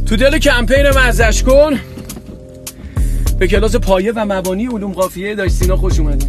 تو دل کمپین مزش کن به کلاس پایه و مبانی علوم قافیه داشت سینا خوش اومدیم.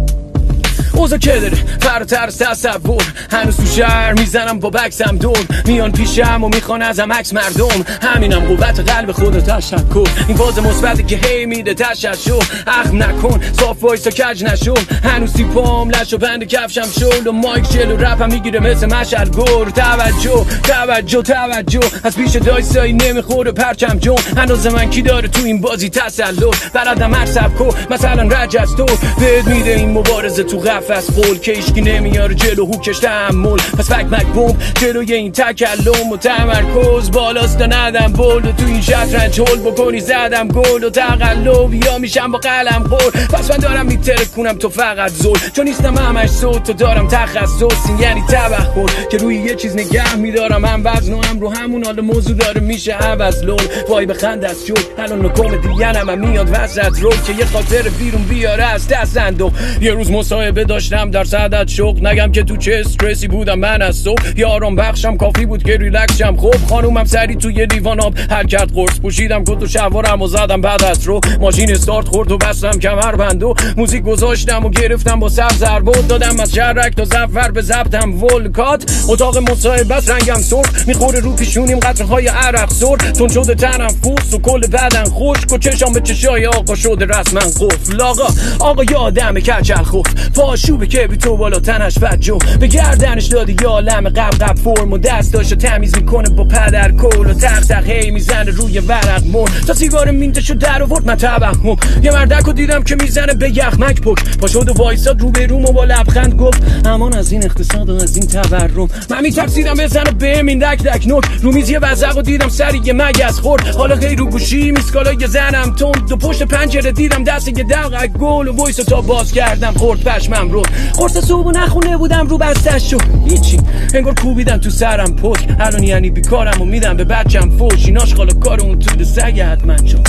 اوضاع که داره فراتر از تصور، هنوز تو شهر میزنم با بکسم دور، میان پیشم و میخوان ازم عکس مردم، همینم قوت قلب خدا تشکر، این باز مثبتی که هی میده تششو، اخم نکن صاف وایسا کج نشو، هنوز تیپام لش و بند کفشم شل و مایک جلو رپم میگیره مثل مشعل گر، توجه توجه توجه از پیش دایسایی نمیخوره پرچم جون، هنوز من کی داره تو این بازی تسلط، بلدم هر سبکو مثلا رجستو بهت میده این مبارزه تو قفس قول که ایشکی نمیاره جلو هوکش تحمل، پس فک مک بوم جلوی این تکلم و تمرکز بالاست تا ندم بول و تو این شطرنج هول بکنی زدم گل و تقلب یا میشم با قلم خور، پس من دارم میترکونم تو فقط زل، چون نیستم همش صوت تو دارم تخصص، این یعنی تبخور که روی یه چیز نگه میدارم، هم وزن و هم رو همون حال موضوع داره میشه عوض لول، وای بخند از شد الان نکوم دیگنم هم میاد وسط رو که یه خاطر بیرون بیاره از دست اندو، یه روز مصاحبه داشتم در صدد شوق، نگم که تو چه استرسی بودم من از صبح، یارم بخشم کافی بود که ریلکسم، خب خانومم سری توی لیوان آب حل کرد قرص پوشیدم کت و شلوارم و زدم بعد از رو، ماشین استارت خورد و بستم کمربند و موزیک گذاشتم و گرفتم با سبز ضربه دادم از شرک تا ظفر به ضبطم ولکات، اتاق مصاحبه رنگم سرخ میخوره رو پیشونیم قطرهای عرق سر، تون شده تنفس و کل بدن خشک و چشام به چشای آقا شده رسما قفل، آقا یه آدم کچل خفت پاشوبه که بی تو بالا تنش فجو به گردنش دادی یا لم قب فرم و دستاشو تمیز میکنه با پدر کل و تق هی میزنه روی ورق مون تا سیگار مینتشو در آورد من توهم، یه مردکو دیدم که میزنه به یخمک پک پا شد و وایساد رو به روم و با لبخند گفت امان از این اقتصاد و از این تورم، من میترسیدم بزنه بهم این دک دک نک رو میز یه وزقو دیدم سری یه مگس خورد، حالا غیر رو گوشی میسکالای زنم تند دو پشت پنجره دیدم دست یه دقیق گل و وایسا تا باز کردم خورد پشمم رو، قرص صبح نخونه بودم رو بستش شو هیچی انگار کوبیدن تو سرم پک، الان یعنی بیکارم و میدم به بچم فوش، این آشغالا کار اون تو سگه حتما چون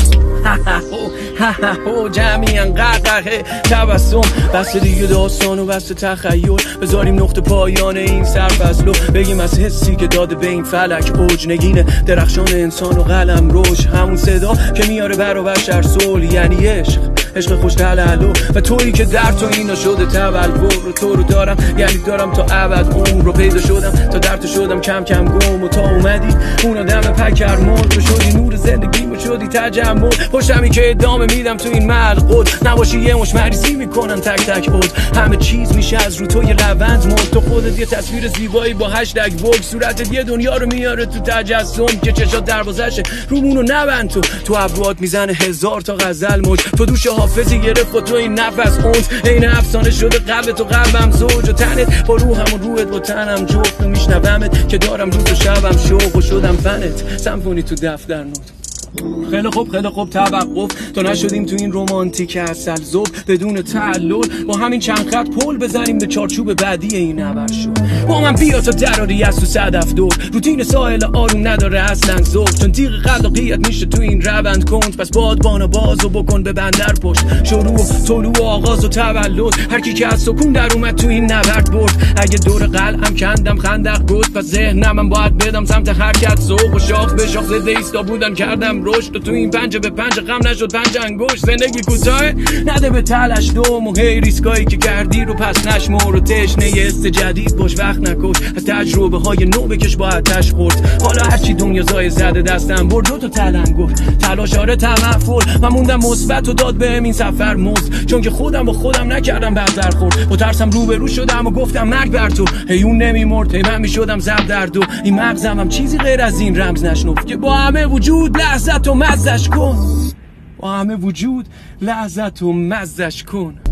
جمعی انقرقه تبسم بس دیگه داستان و بس تخیل، بذاریم نقطه پایان این سرفصلو، بگیم از حسی که داده به این فلک اوج، نگینه درخشان انسان و قلم روش، همون صدا که میاره برا بشر صلح، یعنی عشق خوش تلالو و تویی که در تو اینا شده تبلور، و تو رو دارم یعنی دارم تا ابد عمر رو، پیدا شدم تا در تو شدم کم کم گم و تا اومدی اون آدم پکر مرد تو شدی نور زندگیمو شدی تجمل، خوشمی که ادامه میدم تو این ملقود، نباشی یه مش مریضی میکنن تک تک بود، همه چیز میشه از رو تو یه لبند مرد، تو خودت یه تصویر زیبایی با هشتگ وگ، صورتت یه دنیا رو میاره تو تجسم که چشات دروازشه رومونو نبند، تو ابروات میزنه هزار تا غزل موج، تو دوش حافظی گرفت با تو این نفس اونز، این افسانه شده قلبت و قلبم زوج و تنت با روحم و روحت با تنم جفت، و میشنومت که دارم روز و شبم شوق و شدم فنت سمفونی تو دفتر نوت. خیلی خوب توقف تا نشدیم تو این رومانتیک اصل زوب بدون تعلل، با همین چند خط پل بزنیم به چارچوب بعدی این نبر شد، با من بیا تا دراری از تو صدف دور، روتین ساحل آروم نداره اصلا ذوق، چون تیغ خلاقیت میشه تو این روند کند، پس بادبانو بازو بکن به بندر پشت، شروع و طلوع و آغاز و تولد، هر کی که از سکون در اومد تو این نبرد برد، اگه دور قلعم کندم خندق گفت، پس ذهنم باید بدم سمت حرکت، ذوق و شاخ به شاخ زده ایستا بودن کردم رشد، و تو این پنجه به پنجه غم نشد پنج انگشت، زندگی کوتاه نده به تلش دوم و هی ریسکایی که کردی رو پس نشمر، و تشنه است جدید باش وقت نکش، از تجربه های نو بکش با آتش خورد، حالا هرچی دنیا زای زده دستم برد، دو تا تلنگر تلاش آره تمفل، من موندم مثبت و داد بهم این سفر مزد، چون که خودم با خودم نکردم بد برخورد، با ترسم روبرو شدم و گفتم مرگ بر تو، هی اون نمیمرد هی من میشدم زب در دو، این مغزم هم چیزی غیر از این رمز نشنفت که با همه وجود لحظت و مزش کن، با همه وجود لحظت و مزش کن.